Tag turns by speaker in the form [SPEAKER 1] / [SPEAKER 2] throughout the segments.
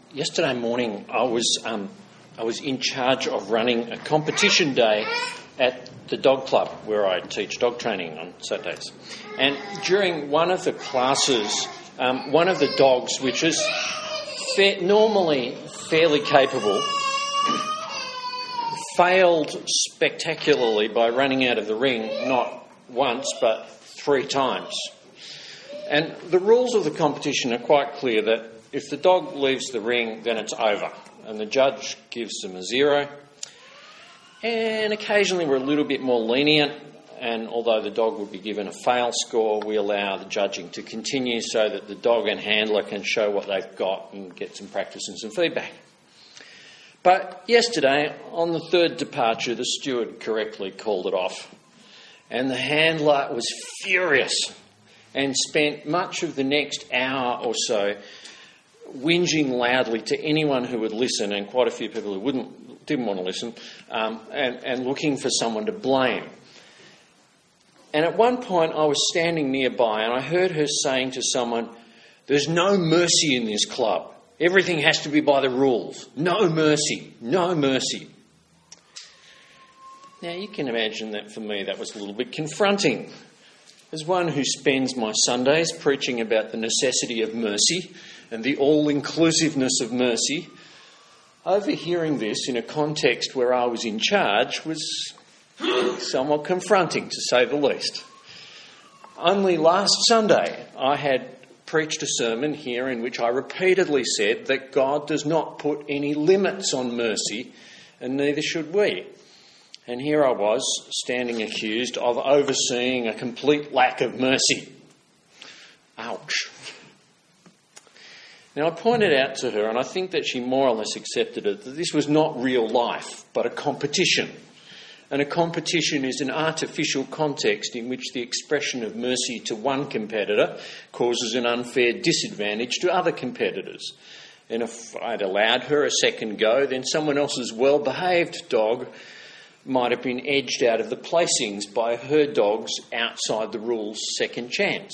[SPEAKER 1] Yesterday morning, I was in charge of running a competition day at the dog club where I teach dog training on Saturdays. And during one of the classes, one of the dogs, which is normally fairly capable, failed spectacularly by running out of the ring not once but 3 times. And the rules of the competition are quite clear that if the dog leaves the ring, then it's over. And the judge gives them a 0. And occasionally we're a little bit more lenient. And although the dog would be given a fail score, we allow the judging to continue so that the dog and handler can show what they've got and get some practice and some feedback. But yesterday, on the 3rd departure, the steward correctly called it off. And the handler was furious and spent much of the next hour or so whinging loudly to anyone who would listen, and quite a few people who didn't want to listen, and looking for someone to blame. And at one point I was standing nearby and I heard her saying to someone, "There's no mercy in this club. Everything has to be by the rules. No mercy, no mercy." Now you can imagine that for me that was a little bit confronting. As one who spends my Sundays preaching about the necessity of mercy and the all-inclusiveness of mercy, overhearing this in a context where I was in charge was somewhat confronting, to say the least. Only last Sunday I had preached a sermon here in which I repeatedly said that God does not put any limits on mercy, and neither should we. And here I was, standing accused of overseeing a complete lack of mercy. Ouch. Now, I pointed out to her, and I think that she more or less accepted it, that this was not real life, but a competition. And a competition is an artificial context in which the expression of mercy to one competitor causes an unfair disadvantage to other competitors. And if I'd allowed her a second go, then someone else's well-behaved dog might have been edged out of the placings by her dog's outside the rules second chance.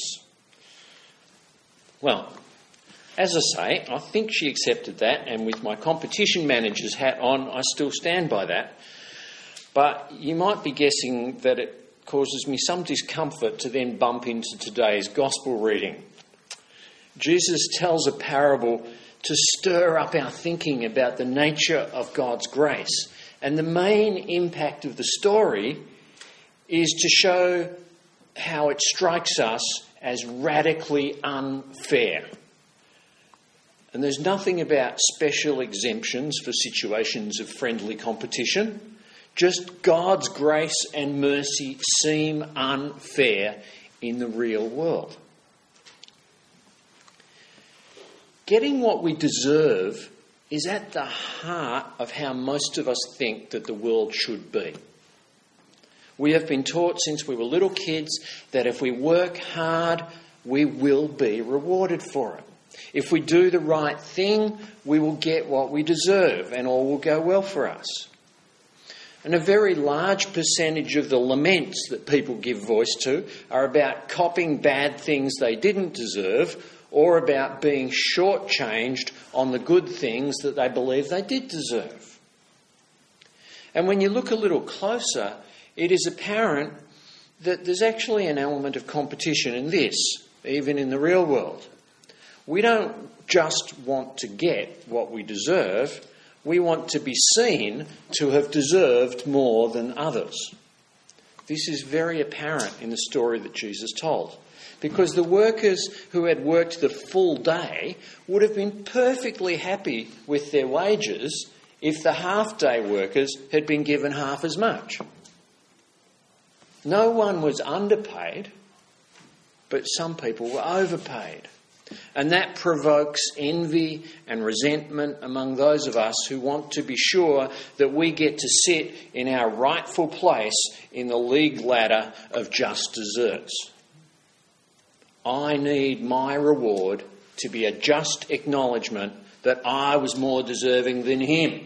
[SPEAKER 1] Well, as I say, I think she accepted that, and with my competition manager's hat on, I still stand by that. But you might be guessing that it causes me some discomfort to then bump into today's gospel reading. Jesus tells a parable to stir up our thinking about the nature of God's grace. And the main impact of the story is to show how it strikes us as radically unfair. And there's nothing about special exemptions for situations of friendly competition. Just God's grace and mercy seem unfair in the real world. Getting what we deserve is at the heart of how most of us think that the world should be. We have been taught since we were little kids that if we work hard, we will be rewarded for it. If we do the right thing, we will get what we deserve and all will go well for us. And a very large percentage of the laments that people give voice to are about copping bad things they didn't deserve, or about being shortchanged on the good things that they believe they did deserve. And when you look a little closer, it is apparent that there's actually an element of competition in this, even in the real world. We don't just want to get what we deserve, we want to be seen to have deserved more than others. This is very apparent in the story that Jesus told. Because the workers who had worked the full day would have been perfectly happy with their wages if the half-day workers had been given half as much. No one was underpaid, but some people were overpaid. And that provokes envy and resentment among those of us who want to be sure that we get to sit in our rightful place in the league ladder of just desserts. I need my reward to be a just acknowledgement that I was more deserving than him.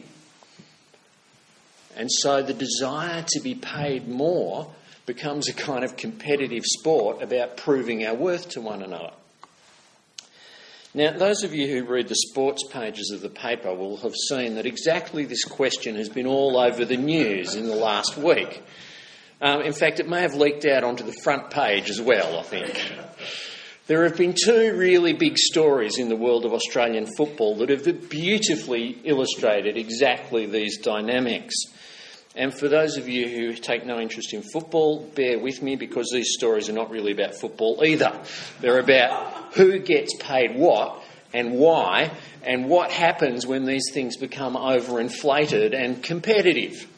[SPEAKER 1] And so the desire to be paid more becomes a kind of competitive sport about proving our worth to one another. Now, those of you who read the sports pages of the paper will have seen that exactly this question has been all over the news in the last week. In fact, it may have leaked out onto the front page as well, I think. There have been two really big stories in the world of Australian football that have beautifully illustrated exactly these dynamics. And for those of you who take no interest in football, bear with me, because these stories are not really about football either. They're about who gets paid what and why, and what happens when these things become overinflated and competitive.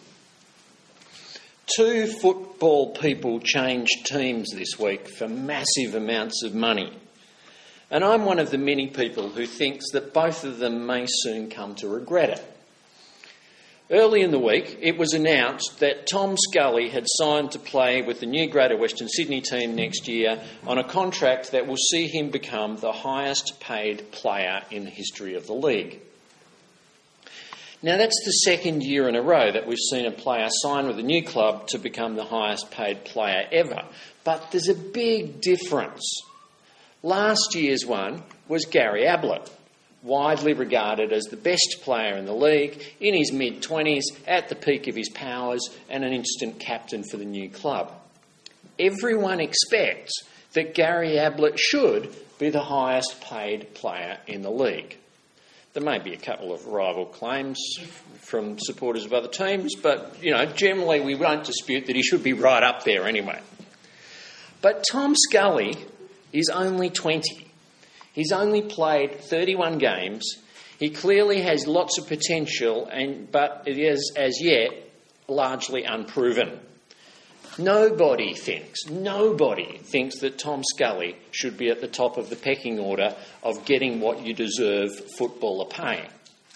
[SPEAKER 1] Two football people changed teams this week for massive amounts of money. And I'm one of the many people who thinks that both of them may soon come to regret it. Early in the week, it was announced that Tom Scully had signed to play with the new Greater Western Sydney team next year on a contract that will see him become the highest paid player in the history of the league. Now, that's the second year in a row that we've seen a player sign with a new club to become the highest paid player ever. But there's a big difference. Last year's one was Gary Ablett, widely regarded as the best player in the league, in his mid-20s, at the peak of his powers, and an instant captain for the new club. Everyone expects that Gary Ablett should be the highest paid player in the league. There may be a couple of rival claims from supporters of other teams, but, generally we won't dispute that he should be right up there anyway. But Tom Scully is only 20. He's only played 31 games. He clearly has lots of potential, but it is, as yet, largely unproven. Nobody thinks that Tom Scully should be at the top of the pecking order of getting what you deserve football are paying.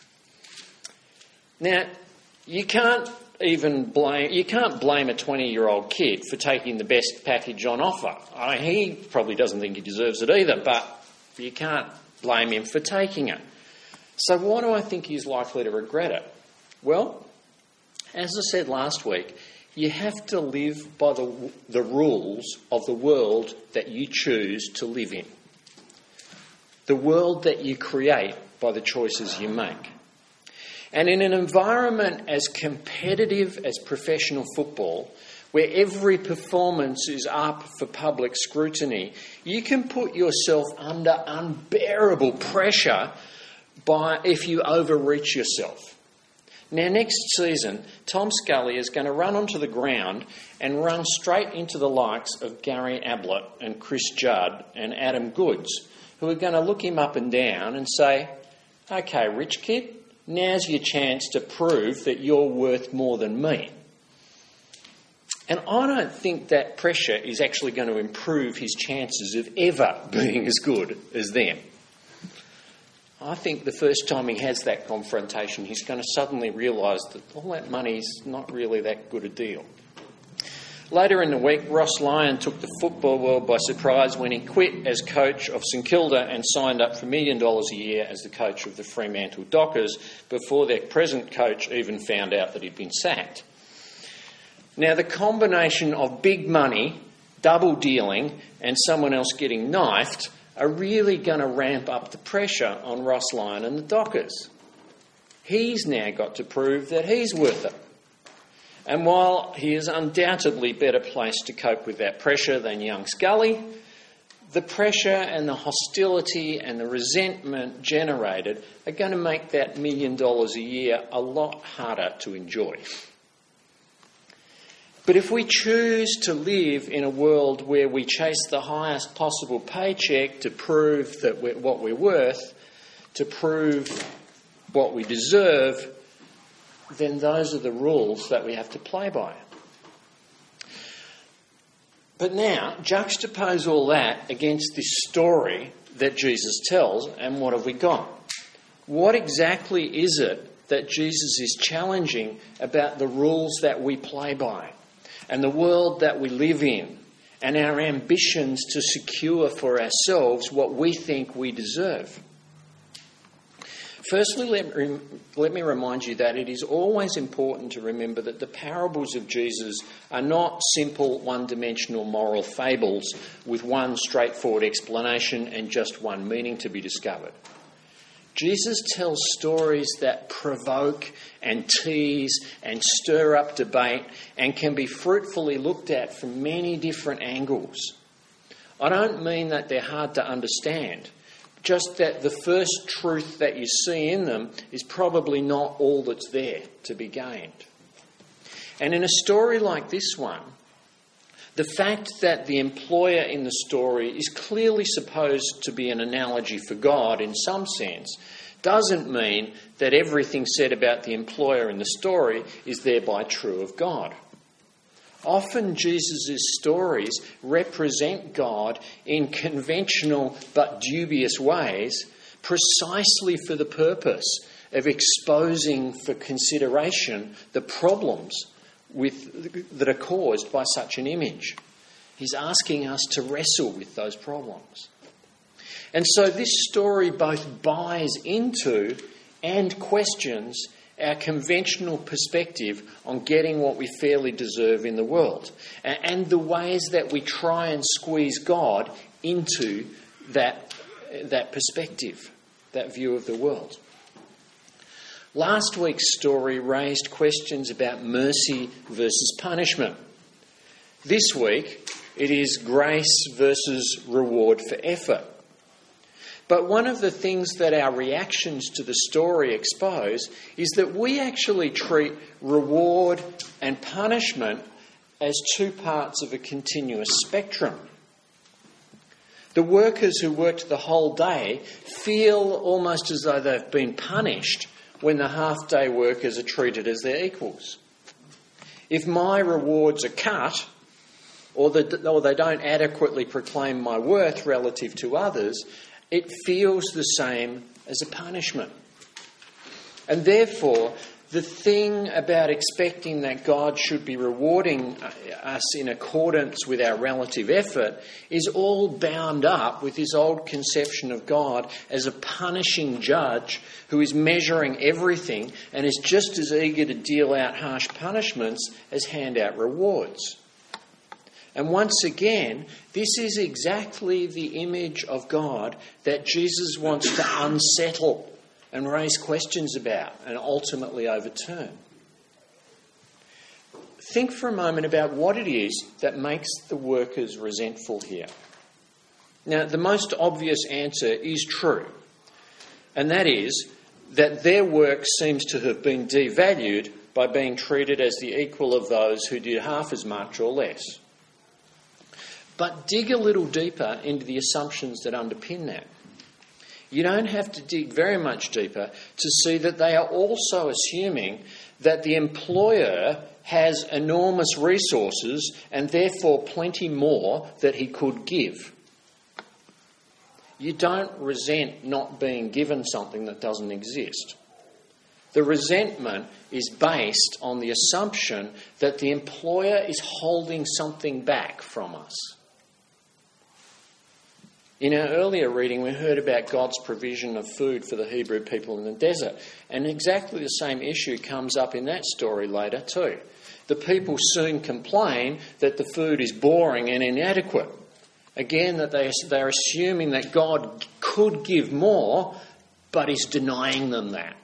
[SPEAKER 1] Now, you can't blame a 20-year-old kid for taking the best package on offer. He probably doesn't think he deserves it either, but you can't blame him for taking it. So why do I think he's likely to regret it? Well, as I said last week, you have to live by the rules of the world that you choose to live in. The world that you create by the choices you make. And in an environment as competitive as professional football, where every performance is up for public scrutiny, you can put yourself under unbearable pressure if you overreach yourself. Now, next season, Tom Scully is going to run onto the ground and run straight into the likes of Gary Ablett and Chris Judd and Adam Goodes, who are going to look him up and down and say, "Okay, rich kid, now's your chance to prove that you're worth more than me." And I don't think that pressure is actually going to improve his chances of ever being as good as them. I think the first time he has that confrontation, he's going to suddenly realise that all that money's not really that good a deal. Later in the week, Ross Lyon took the football world by surprise when he quit as coach of St Kilda and signed up for $1 million a year as the coach of the Fremantle Dockers before their present coach even found out that he'd been sacked. Now, the combination of big money, double dealing, and someone else getting knifed are really going to ramp up the pressure on Ross Lyon and the Dockers. He's now got to prove that he's worth it. And while he is undoubtedly better placed to cope with that pressure than young Scully, the pressure and the hostility and the resentment generated are going to make that $1 million a year a lot harder to enjoy. But if we choose to live in a world where we chase the highest possible paycheck to prove that what we're worth, to prove what we deserve, then those are the rules that we have to play by. But now, juxtapose all that against this story that Jesus tells, and what have we got? What exactly is it that Jesus is challenging about the rules that we play by, and the world that we live in, and our ambitions to secure for ourselves what we think we deserve? Firstly, let me remind you that it is always important to remember that the parables of Jesus are not simple one-dimensional moral fables with one straightforward explanation and just one meaning to be discovered. Jesus tells stories that provoke and tease and stir up debate and can be fruitfully looked at from many different angles. I don't mean that they're hard to understand, just that the first truth that you see in them is probably not all that's there to be gained. And in a story like this one, the fact that the employer in the story is clearly supposed to be an analogy for God in some sense doesn't mean that everything said about the employer in the story is thereby true of God. Often Jesus' stories represent God in conventional but dubious ways precisely for the purpose of exposing for consideration the problems that are caused by such an image. He's asking us to wrestle with those problems. And so this story both buys into and questions our conventional perspective on getting what we fairly deserve in the world, and the ways that we try and squeeze God into that perspective, that view of the world. Last week's story raised questions about mercy versus punishment. This week, it is grace versus reward for effort. But one of the things that our reactions to the story expose is that we actually treat reward and punishment as two parts of a continuous spectrum. The workers who worked the whole day feel almost as though they've been punished when the half-day workers are treated as their equals. If my rewards are cut, or they don't adequately proclaim my worth relative to others, it feels the same as a punishment. And therefore, the thing about expecting that God should be rewarding us in accordance with our relative effort is all bound up with this old conception of God as a punishing judge who is measuring everything and is just as eager to deal out harsh punishments as hand out rewards. And once again, this is exactly the image of God that Jesus wants to unsettle and raise questions about and ultimately overturn. Think for a moment about what it is that makes the workers resentful here. Now, the most obvious answer is true, and that is that their work seems to have been devalued by being treated as the equal of those who did half as much or less. But dig a little deeper into the assumptions that underpin that. You don't have to dig very much deeper to see that they are also assuming that the employer has enormous resources and therefore plenty more that he could give. You don't resent not being given something that doesn't exist. The resentment is based on the assumption that the employer is holding something back from us. In our earlier reading, we heard about God's provision of food for the Hebrew people in the desert. And exactly the same issue comes up in that story later too. The people soon complain that the food is boring and inadequate. Again, that they're assuming that God could give more, but is denying them that.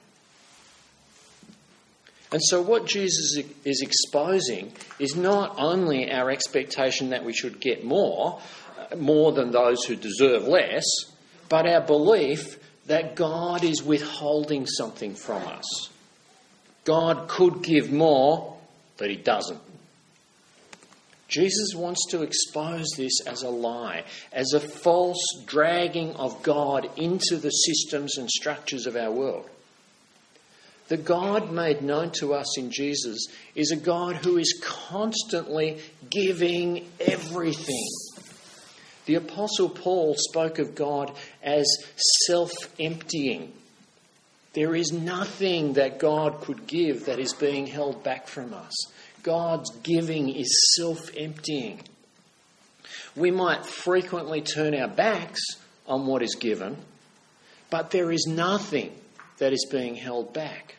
[SPEAKER 1] And so what Jesus is exposing is not only our expectation that we should get more than those who deserve less, but our belief that God is withholding something from us. God could give more, but he doesn't. Jesus wants to expose this as a lie, as a false dragging of God into the systems and structures of our world. The God made known to us in Jesus is a God who is constantly giving everything. The Apostle Paul spoke of God as self-emptying. There is nothing that God could give that is being held back from us. God's giving is self-emptying. We might frequently turn our backs on what is given, but there is nothing that is being held back.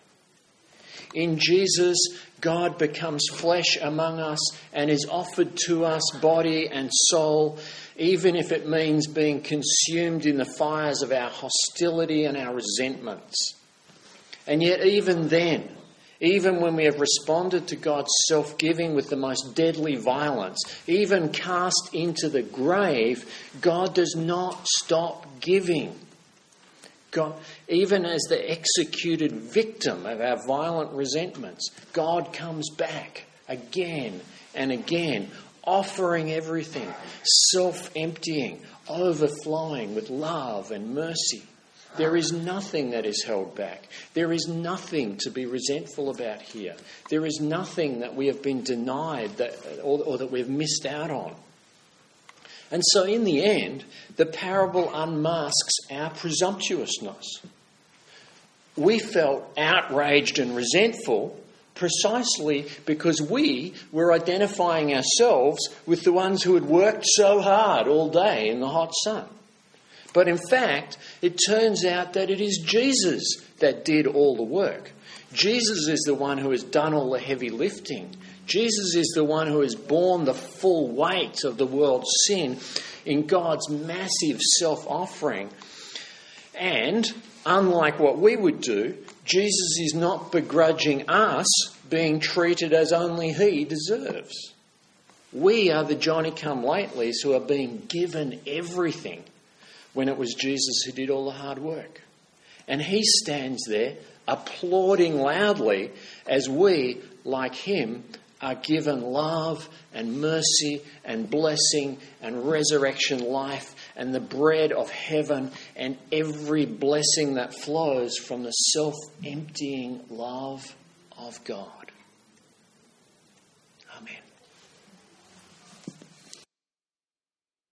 [SPEAKER 1] In Jesus, God becomes flesh among us and is offered to us body and soul, even if it means being consumed in the fires of our hostility and our resentments. And yet even then, even when we have responded to God's self-giving with the most deadly violence, even cast into the grave, God does not stop giving. God, even as the executed victim of our violent resentments, God comes back again and again, offering everything, self-emptying, overflowing with love and mercy. There is nothing that is held back. There is nothing to be resentful about here. There is nothing that we have been denied or that we've missed out on. And so in the end, the parable unmasks our presumptuousness. We felt outraged and resentful precisely because we were identifying ourselves with the ones who had worked so hard all day in the hot sun. But in fact, it turns out that it is Jesus that did all the work. Jesus is the one who has done all the heavy lifting. Jesus is the one who has borne the full weight of the world's sin in God's massive self-offering. And, unlike what we would do, Jesus is not begrudging us being treated as only he deserves. We are the Johnny-come-latelys who are being given everything when it was Jesus who did all the hard work. And he stands there applauding loudly as we, like him, are given love and mercy and blessing and resurrection life and the bread of heaven and every blessing that flows from the self-emptying love of God.